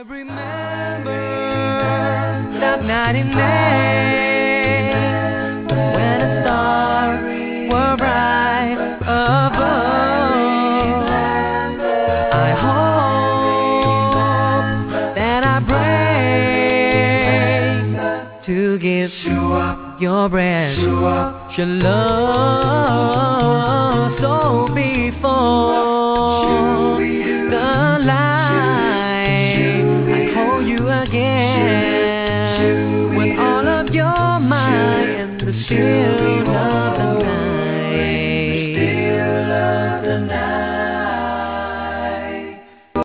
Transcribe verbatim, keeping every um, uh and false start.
remember that night in May when the stars were bright above. I hope that I pray to give your breath, your love, so before the light I hold you again with all of your might and the still